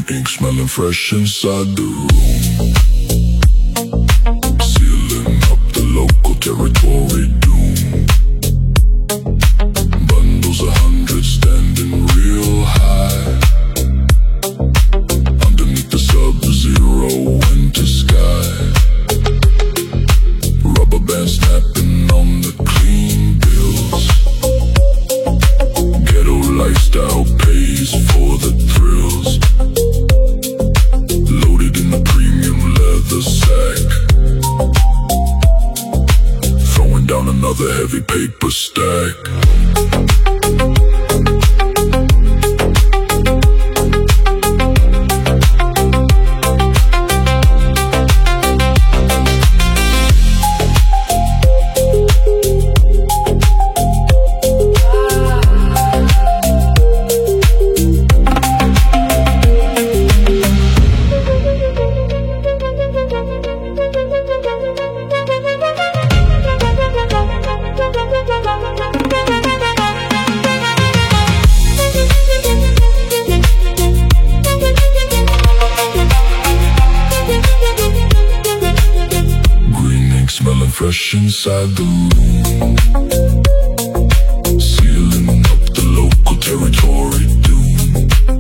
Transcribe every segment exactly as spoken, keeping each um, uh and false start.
ink smelling fresh inside the room. Sealing up the local territory doom. Bundles a hundred standing real high underneath the sub-zero winter sky. Rubber band snapping on the clean bills. Ghetto lifestyle pays for the thrills. Loaded in the premium leather sack. Throwing down another heavy paper stack. Smelling fresh inside the room. Sealing up the local territory doom.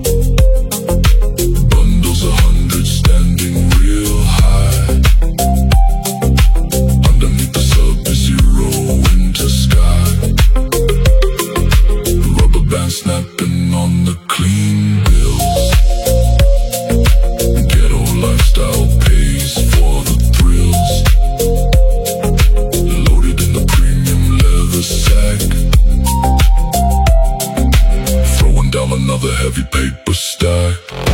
Bundles a hundred standing real high underneath the sub-zero winter sky. Rubber band snapping on the clean bills. Ghetto lifestyle pays for the thrills. Sack. Throwing down another heavy paper stack.